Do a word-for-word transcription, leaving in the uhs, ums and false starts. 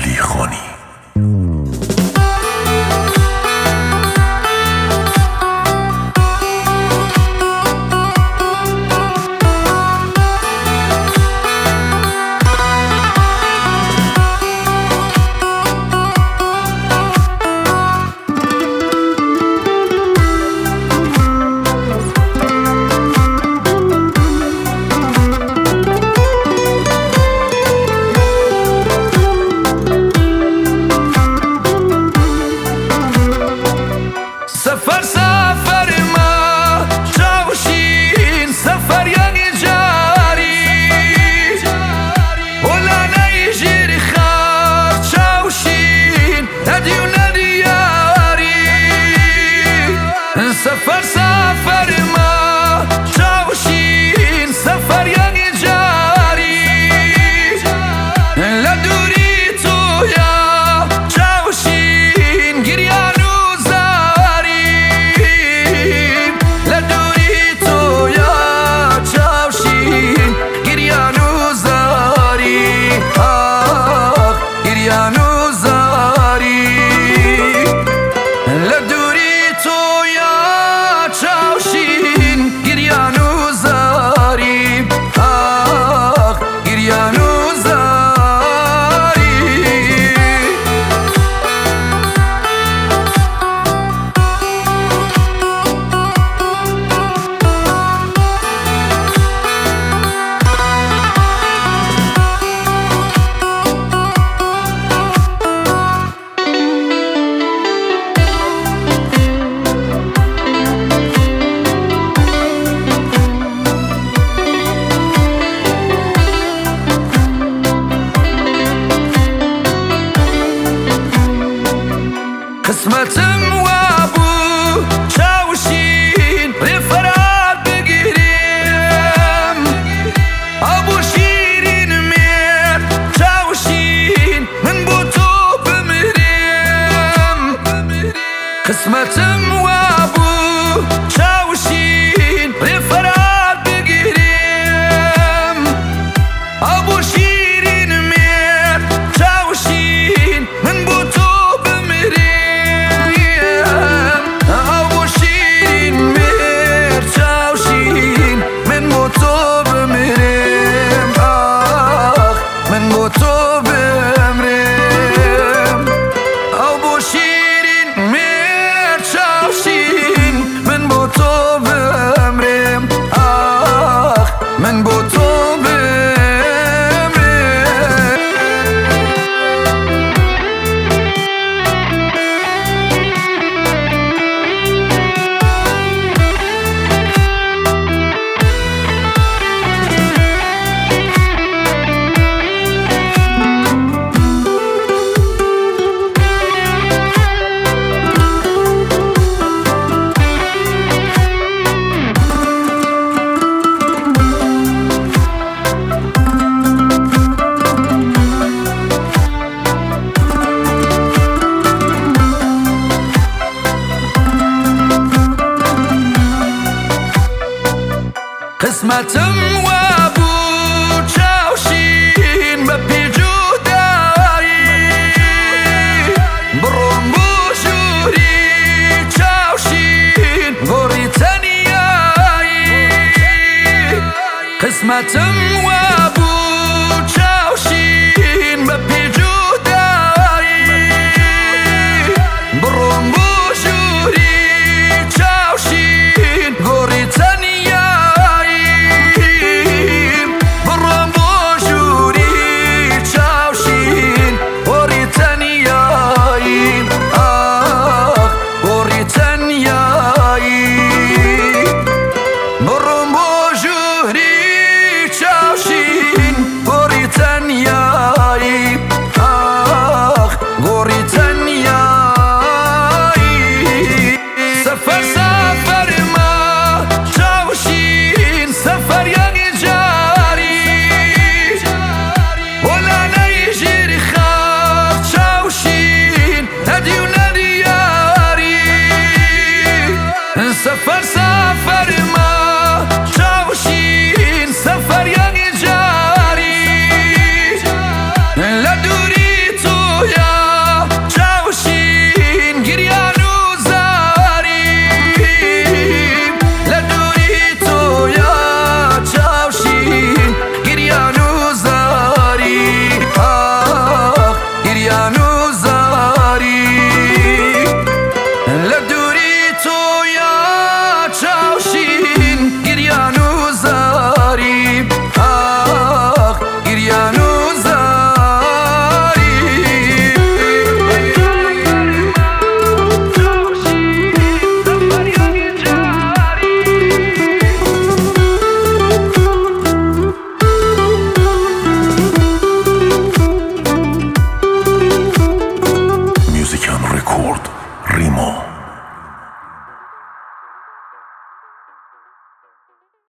علیخانی. سفر سفر ما چاوشین سفر یعنی جاری ولا نیجری خار چاوشین ندیو ندیاری. سفر سفر ما چاوشین سفر یعنی جاری لدوری تو یا چاوشین گریان قسمتم وابو چاوشین رفراد بگیریم ابو شیرین میر چاوشین من بو تو بمیریم. قسمتم وابو چاوشین رفراد بگیریم ابو شیرین میر چاوشین من بو تو قسمتم وابو چاوشین بپی جودایی برون بو شوری چاوشین گوری تنیایی. قسمتم